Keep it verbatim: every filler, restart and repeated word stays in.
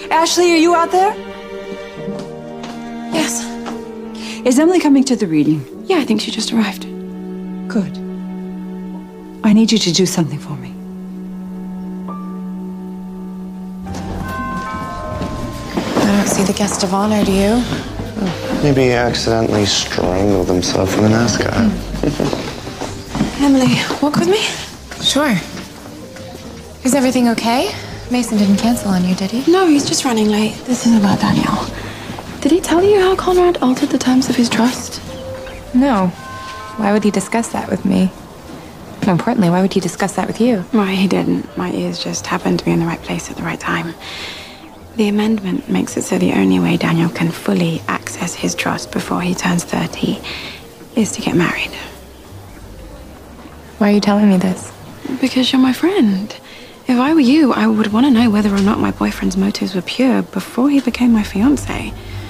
Ashley, are you out there? Yes. Is Emily coming to the reading? Yeah, I think she just arrived. Good. I need you to do something for me. I don't see the guest of honor, do you? Maybe he accidentally strangled himself with an ascot. Emily, walk with me? Sure. Is everything okay? Mason didn't cancel on you, did he? No, he's just running late. This is about Daniel. Did he tell you how Conrad altered the terms of his trust? No. Why would he discuss that with me? More importantly, why would he discuss that with you? Right, he didn't. My ears just happened to be in the right place at the right time. The amendment makes it so the only way Daniel can fully access his trust before he turns thirty is to get married. Why are you telling me this? Because you're my friend. If I were you, I would want to know whether or not my boyfriend's motives were pure before he became my fiancé.